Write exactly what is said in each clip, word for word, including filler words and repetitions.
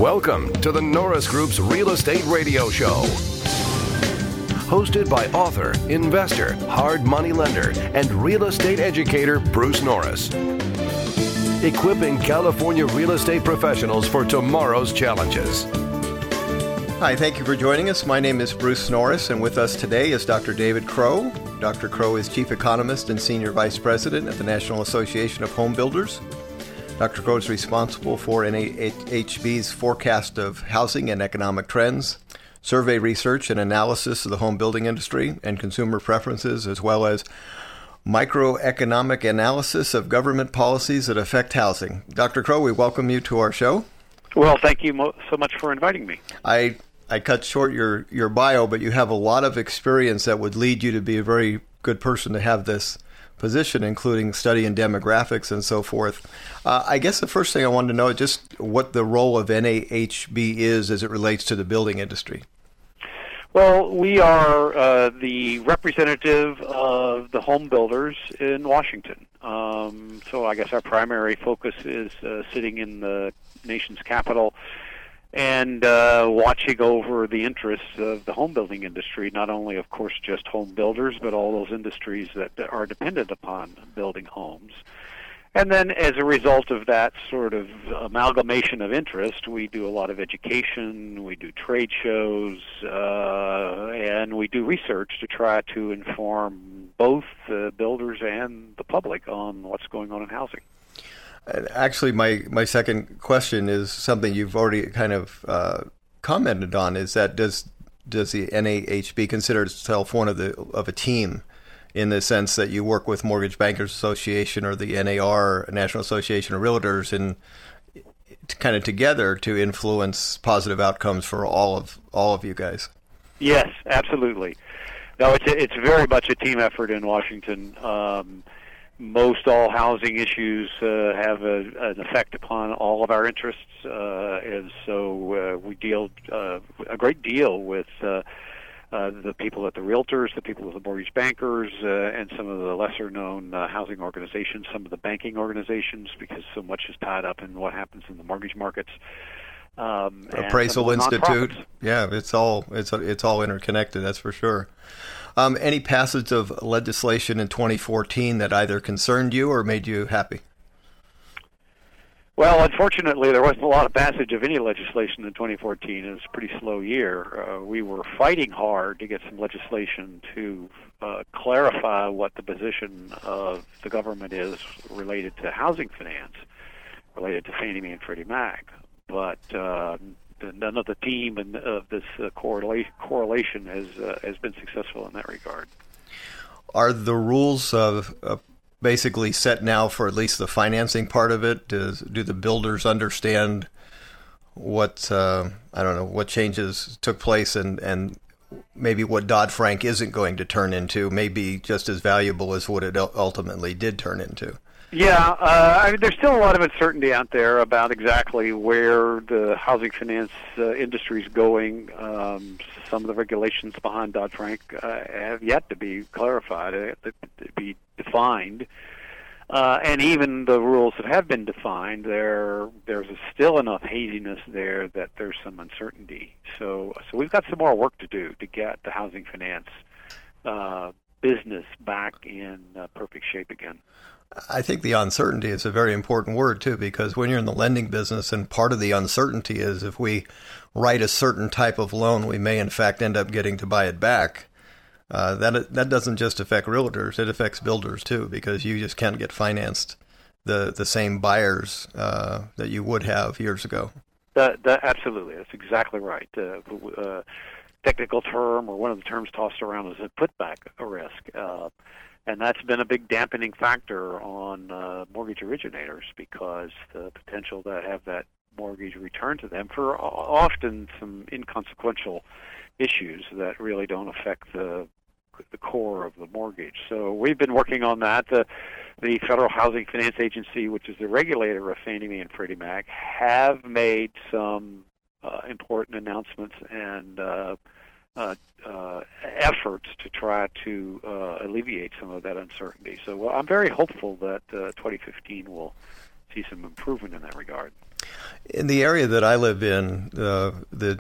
Welcome to the Norris Group's Real Estate Radio Show. Hosted by author, investor, hard money lender, and real estate educator Bruce Norris. Equipping California real estate professionals for tomorrow's challenges. Hi, thank you for joining us. My name is Bruce Norris, and with us today is Doctor David Crow. Doctor Crow is Chief Economist and Senior Vice President at the National Association of Home Builders. Doctor Crow is responsible for N A H B's forecast of housing and economic trends, survey research and analysis of the home building industry and consumer preferences, as well as microeconomic analysis of government policies that affect housing. Doctor Crow, we welcome you to our show. Well, thank you mo- so much for inviting me. I I cut short your, your bio, but you have a lot of experience that would lead you to be a very good person to have this position, including studying demographics and so forth. Uh, I guess the first thing I wanted to know is just what the role of N A H B is as it relates to the building industry. Well, we are uh, the representative of the home builders in Washington. Um, so I guess our primary focus is uh, sitting in the nation's capital and uh, watching over the interests of the home building industry, not only, of course, just home builders, but all those industries that are dependent upon building homes. And then as a result of that sort of amalgamation of interest, we do a lot of education, we do trade shows, uh, and we do research to try to inform both the builders and the public on what's going on in housing. Actually, my, my second question is something you've already kind of uh, commented on, is that does does the N A H B consider itself one of the of a team, in the sense that you work with Mortgage Bankers Association or the N A R, National Association of Realtors, and kind of together to influence positive outcomes for all of all of you guys? Yes, absolutely. No, it's a, it's very much a team effort in Washington. Um, most all housing issues uh, have a, an effect upon all of our interests, uh, and so uh, we deal uh, a great deal with Uh, Uh, the people at the realtors, the people at the mortgage bankers, uh, and some of the lesser-known uh, housing organizations, some of the banking organizations, because so much is tied up in what happens in the mortgage markets. Um, Appraisal Institute, yeah, it's all it's it's all interconnected. That's for sure. Um, any passage of legislation in twenty fourteen that either concerned you or made you happy? Well, unfortunately, there wasn't a lot of passage of any legislation in twenty fourteen. It was a pretty slow year. Uh, we were fighting hard to get some legislation to uh, clarify what the position of the government is related to housing finance, related to Fannie Mae and Freddie Mac. But uh, none of the team and of this uh, correla- correlation has uh, has been successful in that regard. Are the rules of uh, basically set now for at least the financing part of it? Does, do the builders understand what, uh, I don't know, what changes took place and, and maybe what Dodd-Frank isn't going to turn into may be just as valuable as what it ultimately did turn into? Yeah, uh, I mean, there's still a lot of uncertainty out there about exactly where the housing finance uh, industry is going. Um, some of the regulations behind Dodd-Frank uh, have yet to be clarified, uh, to, to be defined. Uh, and even the rules that have been defined, there there's still enough haziness there that there's some uncertainty. So, so we've got some more work to do to get the housing finance uh, business back in uh, perfect shape again. I think the uncertainty is a very important word, too, because when you're in the lending business, and part of the uncertainty is if we write a certain type of loan, we may, in fact, end up getting to buy it back. Uh, that that doesn't just affect realtors. It affects builders, too, because you just can't get financed the, the same buyers uh, that you would have years ago. That, that, absolutely. That's exactly right. Uh, uh, technical term, or one of the terms tossed around, is a putback risk. Uh, And that's been a big dampening factor on uh, mortgage originators, because the potential to have that mortgage returned to them for often some inconsequential issues that really don't affect the the core of the mortgage. So we've been working on that. The, the Federal Housing Finance Agency, which is the regulator of Fannie Mae and Freddie Mac, have made some uh, important announcements and uh, uh, uh, efforts to try to uh, alleviate some of that uncertainty. So well, I'm very hopeful that uh, twenty fifteen will see some improvement in that regard. In the area that I live in, uh, the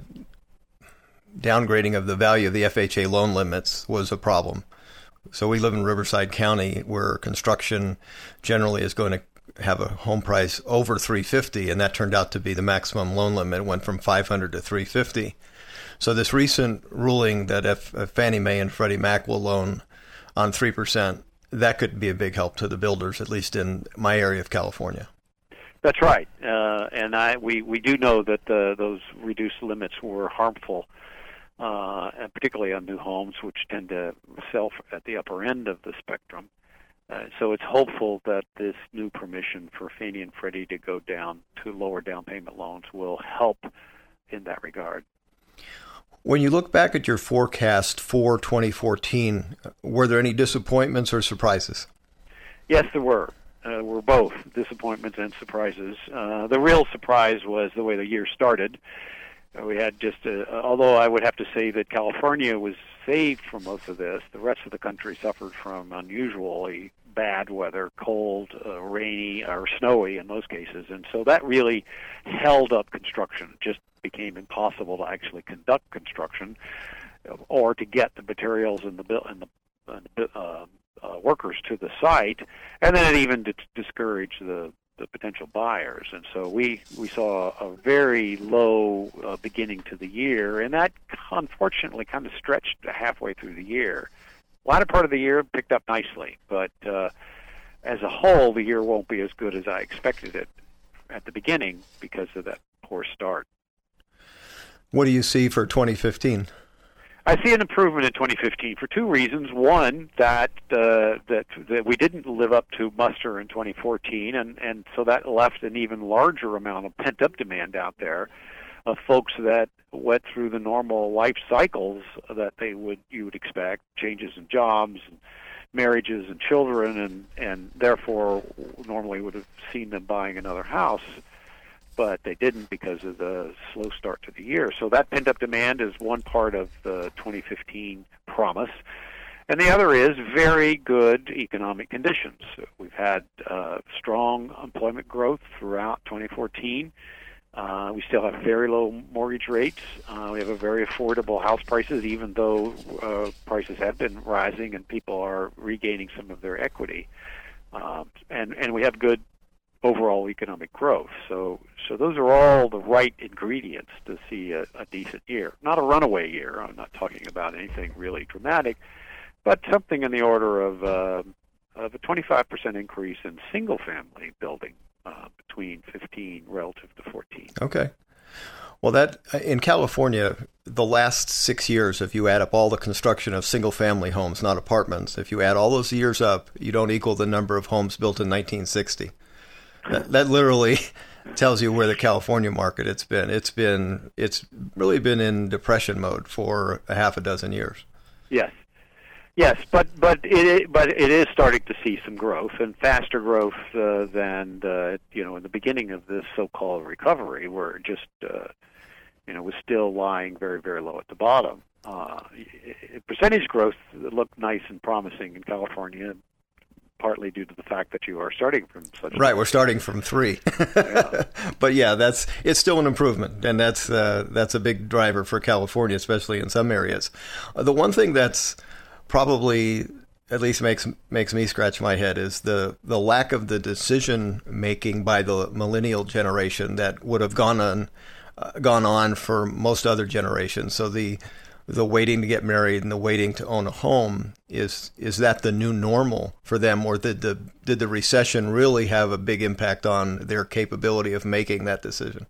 downgrading of the value of the F H A loan limits was a problem. So we live in Riverside County, where construction generally is going to have a home price over three hundred fifty dollars, and that turned out to be the maximum loan limit. It went from five hundred dollars to three hundred fifty dollars. So this recent ruling that if, if Fannie Mae and Freddie Mac will loan on three percent, that could be a big help to the builders, at least in my area of California. That's right, uh, and I we, we do know that uh, those reduced limits were harmful, uh, and particularly on new homes, which tend to sell at the upper end of the spectrum. Uh, so it's hopeful that this new permission for Fannie and Freddie to go down to lower down payment loans will help in that regard. When you look back at your forecast for twenty fourteen, were there any disappointments or surprises? Yes, there were. Uh, were both disappointments and surprises. Uh, the real surprise was the way the year started. Uh, we had just, a, although I would have to say that California was saved from most of this, the rest of the country suffered from unusually bad weather, cold, uh, rainy, or snowy in most cases. And so that really held up construction. It just became impossible to actually conduct construction or to get the materials and the, and the, and the uh, uh, workers to the site. And then it even d- discouraged the the potential buyers. And so we, we saw a very low uh, beginning to the year, and that unfortunately kind of stretched halfway through the year. A latter part of the year picked up nicely, but uh, as a whole, the year won't be as good as I expected it at the beginning because of that poor start. What do you see for twenty fifteen? I see an improvement in twenty fifteen for two reasons. One, that uh, that that we didn't live up to muster in twenty fourteen, and, and so that left an even larger amount of pent-up demand out there of folks that went through the normal life cycles that they would you would expect, changes in jobs, and marriages, and children, and, and therefore normally would have seen them buying another house. But they didn't because of the slow start to the year. So that pent-up demand is one part of the twenty fifteen promise. And the other is very good economic conditions. We've had uh, strong employment growth throughout twenty fourteen. Uh, we still have very low mortgage rates. Uh, we have a very affordable house prices, even though uh, prices have been rising and people are regaining some of their equity. Um, and, and we have good overall economic growth. So so those are all the right ingredients to see a, a decent year. Not a runaway year. I'm not talking about anything really dramatic, but something in the order of, uh, of a twenty-five percent increase in single-family building uh, between fifteen relative to fourteen. Okay. Well, that in California, the last six years, if you add up all the construction of single-family homes, not apartments, if you add all those years up, you don't equal the number of homes built in nineteen sixty. That, that literally tells you where the California market it's been. It's been it's really been in depression mode for a half a dozen years. Yes, yes, but but it but it is starting to see some growth and faster growth uh, than uh, you know in the beginning of this so-called recovery, where it just uh, you know was still lying very very low at the bottom. Uh, percentage growth looked nice and promising in California, partly due to the fact that you are starting from such right. A we're starting from three, yeah. But yeah, that's it's still an improvement, and that's uh, that's a big driver for California, especially in some areas. Uh, the one thing that's probably at least makes makes me scratch my head is the the lack of the decision making by the millennial generation that would have gone on uh, gone on for most other generations. So the the waiting to get married and the waiting to own a home, is is that the new normal for them, or did the did the recession really have a big impact on their capability of making that decision?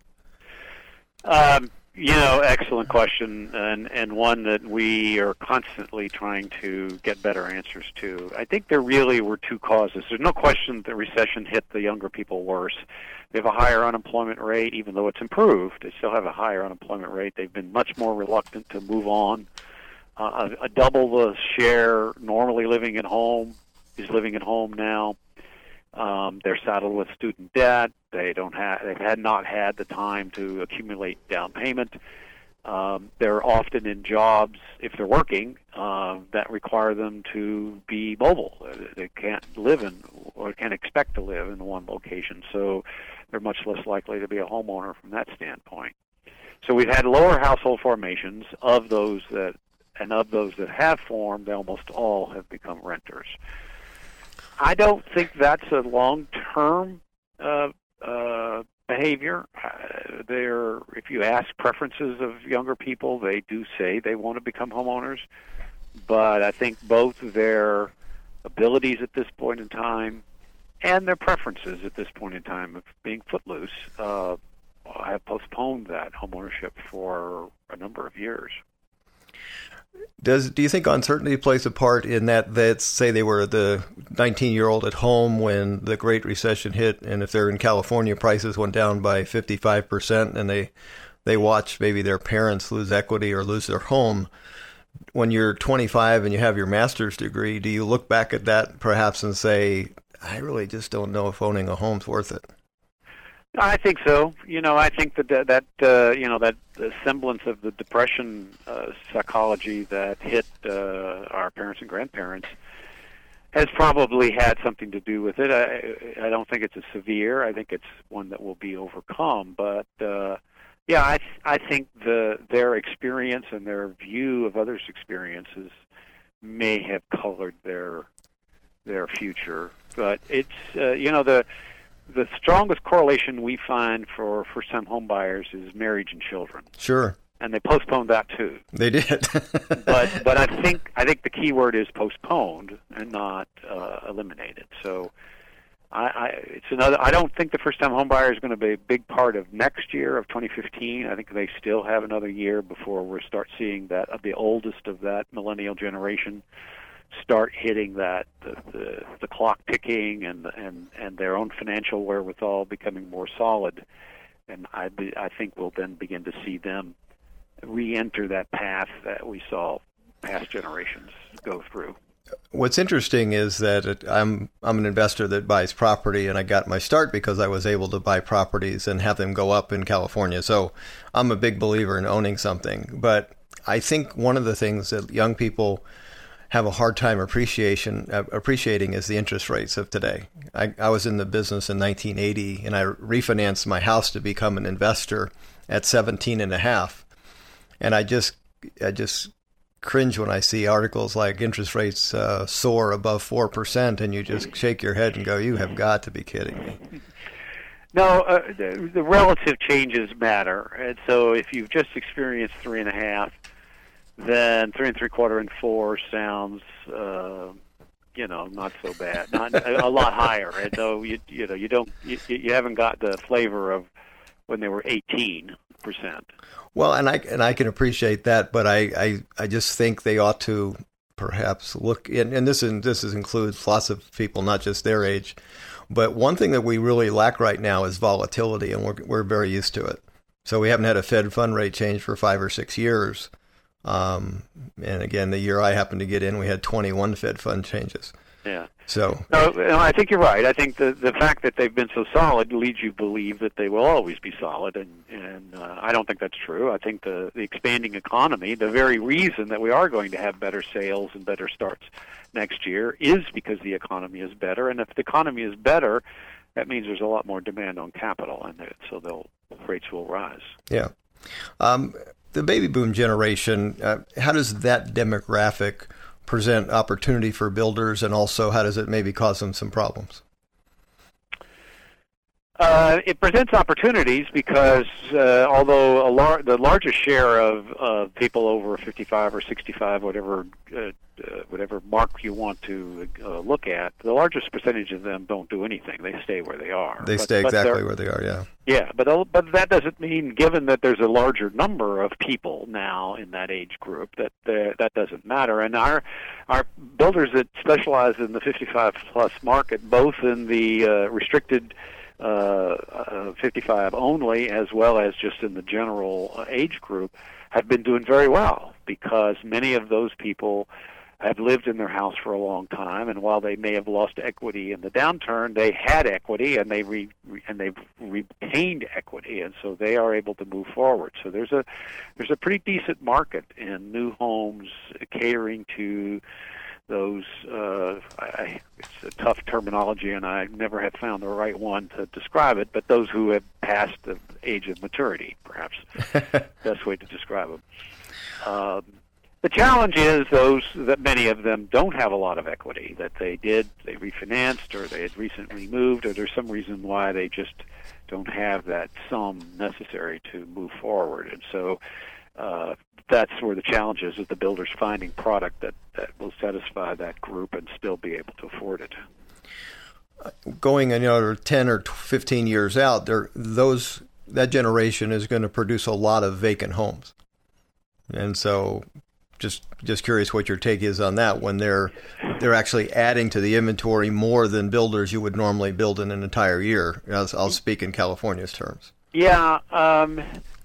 Um, you know, excellent question, and and one that we are constantly trying to get better answers to. I think there really were two causes. There's no question the recession hit the younger people worse. They have a higher unemployment rate, even though it's improved. They still have a higher unemployment rate. They've been much more reluctant to move on. Uh, a, a double the share normally living at home is living at home now. Um, they're saddled with student debt. They don't have. They've had not had the time to accumulate down payment. Um, they're often in jobs, if they're working, uh, that require them to be mobile. They can't live in or can't expect to live in one location, so they're much less likely to be a homeowner from that standpoint. So we've had lower household formations of those that, and of those that have formed, almost all have become renters. I don't think that's a long-term uh, uh, behavior. Uh, they're, if you ask preferences of younger people, they do say they want to become homeowners. But I think both their abilities at this point in time and their preferences at this point in time of being footloose uh, have postponed that homeownership for a number of years. Does do you think uncertainty plays a part in that? That say they were the nineteen-year-old at home when the Great Recession hit, and if they're in California, prices went down by fifty-five percent, and they they watch maybe their parents lose equity or lose their home. When you're twenty-five and you have your master's degree, do you look back at that perhaps and say, I really just don't know if owning a home's worth it? I think so. You know, I think that that, that uh, you know, that the semblance of the depression uh, psychology that hit uh, our parents and grandparents has probably had something to do with it. I, I don't think it's a severe. I think it's one that will be overcome. But uh, yeah, I I think the their experience and their view of others' experiences may have colored their their future. But it's uh, you know the. The strongest correlation we find for first-time home buyers is marriage and children. Sure. And they postponed that too. They did. but but I think I think the key word is postponed and not uh, eliminated. So I, I it's another. I don't think the first-time home buyer is going to be a big part of next year of twenty fifteen. I think they still have another year before we start seeing that of the oldest of that millennial generation start hitting that the, the the clock ticking and and and their own financial wherewithal becoming more solid, and I be, I think we'll then begin to see them re-enter that path that we saw past generations go through. What's interesting is that it, I'm I'm an investor that buys property, and I got my start because I was able to buy properties and have them go up in California. So I'm a big believer in owning something, but I think one of the things that young people have a hard time appreciation uh, appreciating is the interest rates of today. I, I was in the business in nineteen eighty, and I refinanced my house to become an investor at seventeen and a half. And I just I just cringe when I see articles like interest rates uh, soar above four percent, and you just shake your head and go, "You have got to be kidding me." No, uh, the, the relative changes matter, and so if you've just experienced three and a half, then three and three quarter and four sounds, uh, you know, not so bad, not a, a lot higher. And so you you know you don't you, you haven't got the flavor of when they were eighteen percent. Well, and I and I can appreciate that, but I, I, I just think they ought to perhaps look in, and this is, this is includes lots of people, not just their age. But one thing that we really lack right now is volatility, and we're we're very used to it. So we haven't had a Fed fund rate change for five or six years. Um, and again, the year I happened to get in, we had twenty-one Fed fund changes. Yeah. So no, no, I think you're right. I think the the fact that they've been so solid leads you to believe that they will always be solid, and and uh, I don't think that's true. I think the the expanding economy, the very reason that we are going to have better sales and better starts next year, is because the economy is better. And if the economy is better, that means there's a lot more demand on capital, and so they'll rates will rise. Yeah. Um, The baby boom generation, uh, how does that demographic present opportunity for builders, and also how does it maybe cause them some problems? Uh, it presents opportunities because uh, although a lar- the largest share of uh, people over fifty-five or sixty-five, whatever uh, uh, whatever mark you want to uh, look at, the largest percentage of them don't do anything. They stay where they are. They but, stay but exactly where they are, yeah. Yeah, but but that doesn't mean, given that there's a larger number of people now in that age group, that uh, that doesn't matter. And our our builders that specialize in the fifty-five plus market, both in the uh, restricted Uh, uh, fifty-five only, as well as just in the general uh, age group, have been doing very well, because many of those people have lived in their house for a long time, and while they may have lost equity in the downturn, they had equity, and they re, and they've retained equity, and so they are able to move forward. So there's a there's a pretty decent market in new homes catering to those. Uh, I, it's a tough terminology, and I never have found the right one to describe it. But those who have passed the age of maturity, perhaps, best way to describe them. Um, The challenge is those that many of them don't have a lot of equity, that they did, they refinanced, or they had recently moved, or there's some reason why they just don't have that sum necessary to move forward. And so uh, that's where the challenge is, with the builders finding product that, that will satisfy that group and still be able to afford it. Going another ten or fifteen years out, there those that generation is going to produce a lot of vacant homes. And so Just just curious what your take is on that, when they're they're actually adding to the inventory more than builders you would normally build in an entire year. I'll, I'll speak in California's terms. Yeah, um,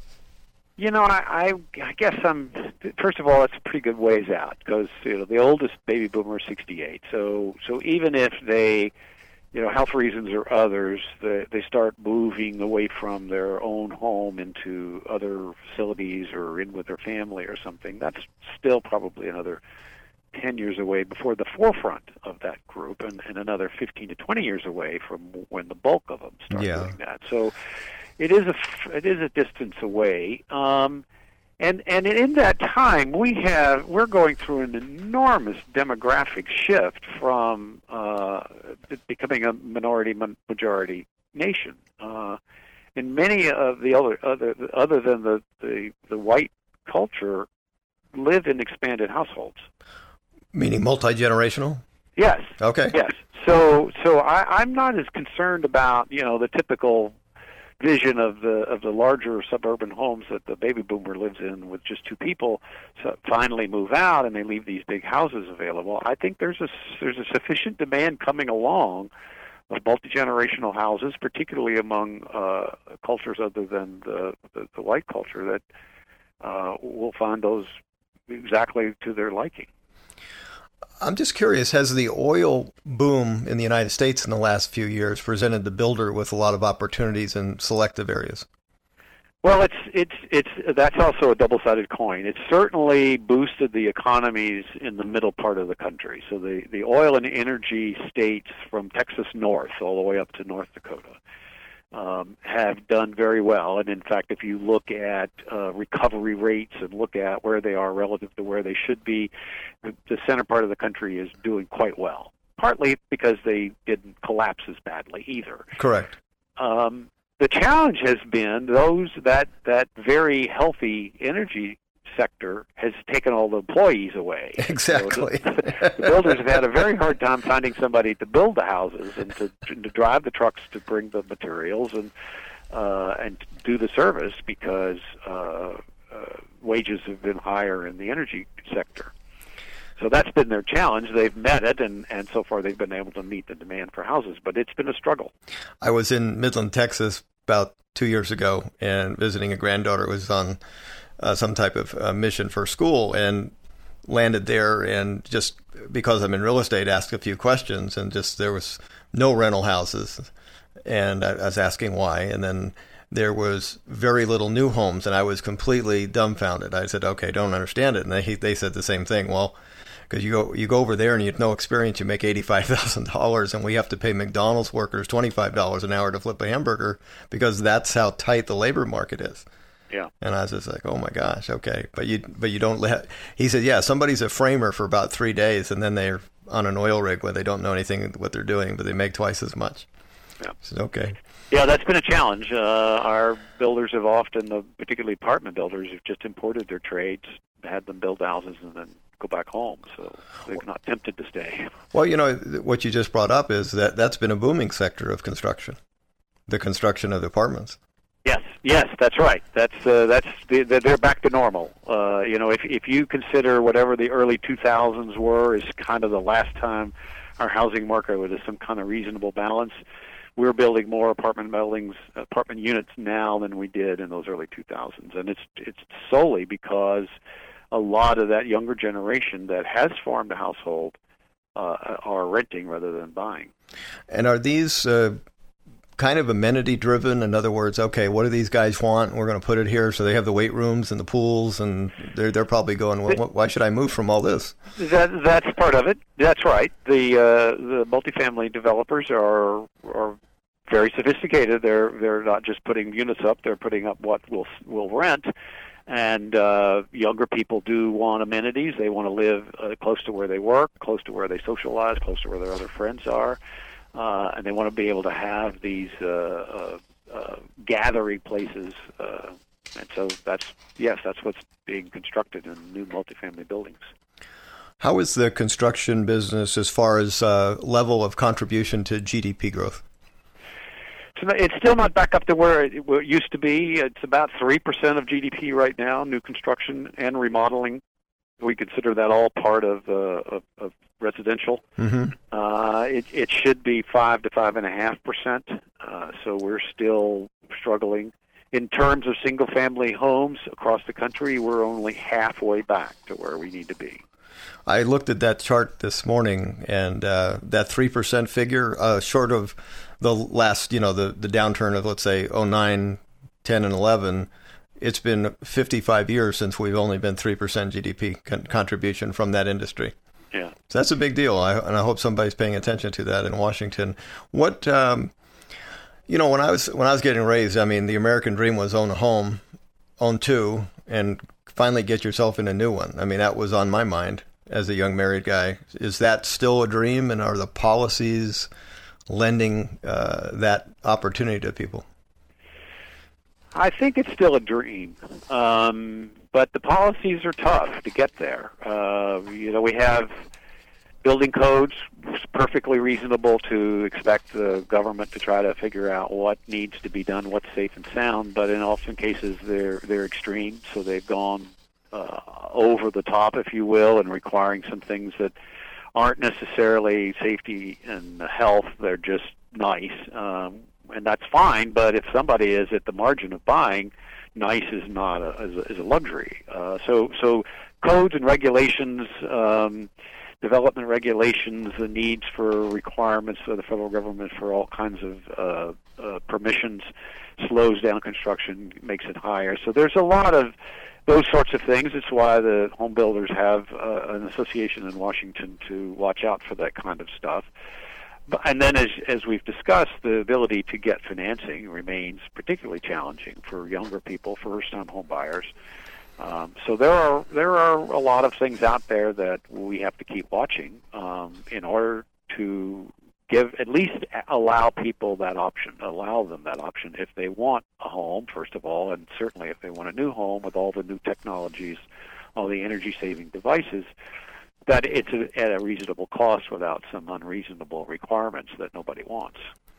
you know, I, I I guess I'm. First of all, it's a pretty good ways out, because you know the oldest baby boomer is sixty-eight. So so even if they, you know, health reasons or others, they, they start moving away from their own home into other facilities or in with their family or something, that's still probably another ten years away before the forefront of that group, and, and another fifteen to twenty years away from when the bulk of them start yeah. doing that. So it is a, it is a distance away. Um, And and in that time, we have we're going through an enormous demographic shift from uh, becoming a minority majority nation. Uh, and many of the other other other than the, the the white culture live in expanded households. Meaning multi-generational? Yes. Okay. Yes. So so I, I'm not as concerned about you know the typical vision of the of the larger suburban homes that the baby boomer lives in with just two people, so finally move out and they leave these big houses available. I think there's a there's a sufficient demand coming along of multi-generational houses, particularly among uh, cultures other than the, the, the white culture, that uh, will find those exactly to their liking. I'm just curious, has the oil boom in the United States in the last few years presented the builder with a lot of opportunities in selective areas? Well, it's it's it's that's also a double-sided coin. It's certainly boosted the economies in the middle part of the country. So the, the oil and energy states from Texas north all the way up to North Dakota um, have done very well. And in fact, if you look at uh, recovery rates and look at where they are relative to where they should be, the, the center part of the country is doing quite well. Partly because they didn't collapse as badly either. Correct. Um, The challenge has been those that that very healthy energy sector has taken all the employees away. Exactly. So the, the builders have had a very hard time finding somebody to build the houses and to, to drive the trucks to bring the materials and uh, and do the service, because uh, uh, wages have been higher in the energy sector. So that's been their challenge. They've met it, and, and so far they've been able to meet the demand for houses, but it's been a struggle. I was in Midland, Texas about two years ago and visiting a granddaughter who was on uh, some type of uh, mission for school, and landed there, and just because I'm in real estate, asked a few questions, and just there was no rental houses, and I, I was asking why, and then there was very little new homes, and I was completely dumbfounded. I said, okay, don't understand it. And they they said the same thing. Well, because you go you go over there and you have no experience, you make eighty-five thousand dollars, and we have to pay McDonald's workers twenty-five dollars an hour to flip a hamburger, because that's how tight the labor market is. Yeah. And I was just like, oh my gosh, okay. But you but you don't let, he said, yeah, somebody's a framer for about three days, and then they're on an oil rig where they don't know anything what they're doing, but they make twice as much. Yeah. I said, okay. Yeah, that's been a challenge. Uh, our builders have often, the particularly apartment builders, have just imported their trades, had them build houses, and then go back home. So they're not tempted to stay. Well, you know, what you just brought up is that that's been a booming sector of construction, the construction of apartments. Yes, yes, that's right. That's uh, that's the, the, they're back to normal. Uh, you know, if if you consider whatever the early two thousands were as kind of the last time our housing market was some kind of reasonable balance, we're building more apartment buildings, apartment units now than we did in those early two thousands, and it's it's solely because a lot of that younger generation that has formed a household uh, are renting rather than buying. And are these uh, kind of amenity driven? In other words, okay, what do these guys want? We're going to put it here. So they have the weight rooms and the pools, and they're they're probably going, well, why should I move from all this? That that's part of it. That's right. The uh, the multifamily developers are are very sophisticated. They're they're not just putting units up. They're putting up what will will rent. And uh, younger people do want amenities. They want to live uh, close to where they work, close to where they socialize, close to where their other friends are. Uh, and they want to be able to have these uh, uh, uh, gathering places. Uh, and so that's, yes, that's what's being constructed in new multifamily buildings. How is the construction business as far as uh, level of contribution to G D P growth? It's still not back up to where it, where it used to be. It's about three percent of G D P right now, new construction and remodeling. We consider that all part of, uh, of, of residential. Mm-hmm. Uh, it, it should be five to five point five percent, uh, so we're still struggling. In terms of single-family homes across the country, we're only halfway back to where we need to be. I looked at that chart this morning, and uh, that three percent figure, uh, short of the last, you know, the, the downturn of, let's say, oh nine, ten, and eleven, it's been fifty-five years since we've only been three percent G D P con- contribution from that industry. Yeah. So that's a big deal, I, and I hope somebody's paying attention to that in Washington. What, um, you know, when I was when I was getting raised, I mean, the American dream was own a home, own two, and finally get yourself in a new one. I mean, that was on my mind as a young married guy. Is that still a dream, and are the policies lending uh, that opportunity to people? I think it's still a dream, um, but the policies are tough to get there. Uh, you know, we have building codes. It's perfectly reasonable to expect the government to try to figure out what needs to be done, what's safe and sound, but in often cases they're they're extreme, so they've gone uh, over the top, if you will, and requiring some things that aren't necessarily safety and health. They're just nice. Um, and that's fine, but if somebody is at the margin of buying, nice is not a, is a, is a luxury. Uh, so, so codes and regulations, um, development regulations, the needs for requirements of the federal government for all kinds of uh, uh, permissions slows down construction, makes it higher. So there's a lot of those sorts of things. It's why the home builders have uh, an association in Washington to watch out for that kind of stuff. But, and then, as as we've discussed, the ability to get financing remains particularly challenging for younger people, first-time home buyers. Um, so there are there are a lot of things out there that we have to keep watching um, in order to give, at least allow people that option, allow them that option if they want a home, first of all, and certainly if they want a new home with all the new technologies, all the energy-saving devices, that it's a, at a reasonable cost without some unreasonable requirements that nobody wants.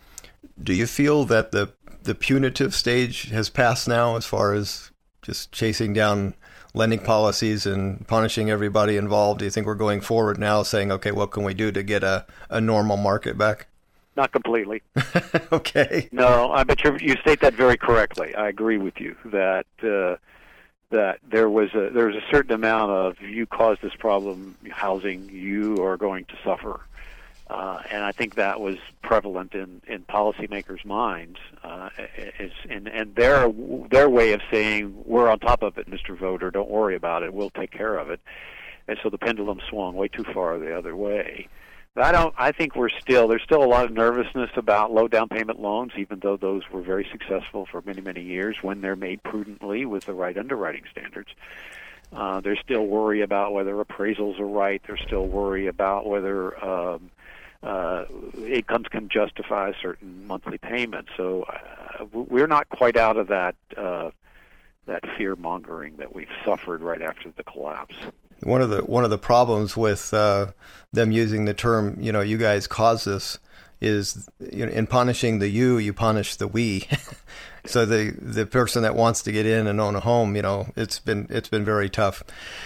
Do you feel that the the punitive stage has passed now as far as just chasing down lending policies and punishing everybody involved? Do you think we're going forward now saying, okay, what can we do to get a, a normal market back? Not completely. Okay. No, I bet you you state that very correctly. I agree with you that uh, that there was a there was a certain amount of you caused this problem, housing, you are going to suffer. Uh, and I think that was prevalent in, in policymakers' minds, uh, is, and, and their their way of saying, we're on top of it, Mister Voter, don't worry about it, we'll take care of it. And so the pendulum swung way too far the other way. But I don't. I think we're still there's still a lot of nervousness about low down payment loans, even though those were very successful for many many years when they're made prudently with the right underwriting standards. Uh, there's still worry about whether appraisals are right. There's still worry about whether um, uh, incomes can justify certain monthly payments. So uh, we're not quite out of that uh, that fear mongering that we've suffered right after the collapse. One of the one of the problems with uh, them using the term, you know, you guys caused this, is, you know, in punishing the you, you punish the we. So the the person that wants to get in and own a home, you know, it's been it's been very tough.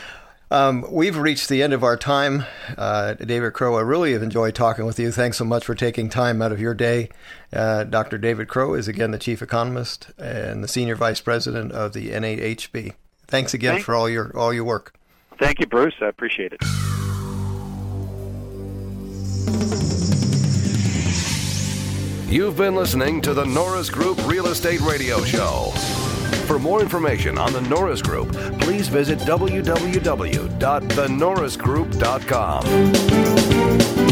Um, we've reached the end of our time. Uh, David Crow, I really have enjoyed talking with you. Thanks so much for taking time out of your day. Uh, Doctor David Crow is, again, the Chief Economist and the Senior Vice President of the N A H B. Thanks again Thanks. for all your all your work. Thank you, Bruce. I appreciate it. You've been listening to the Norris Group Real Estate Radio Show. For more information on the Norris Group, please visit w w w dot the norris group dot com.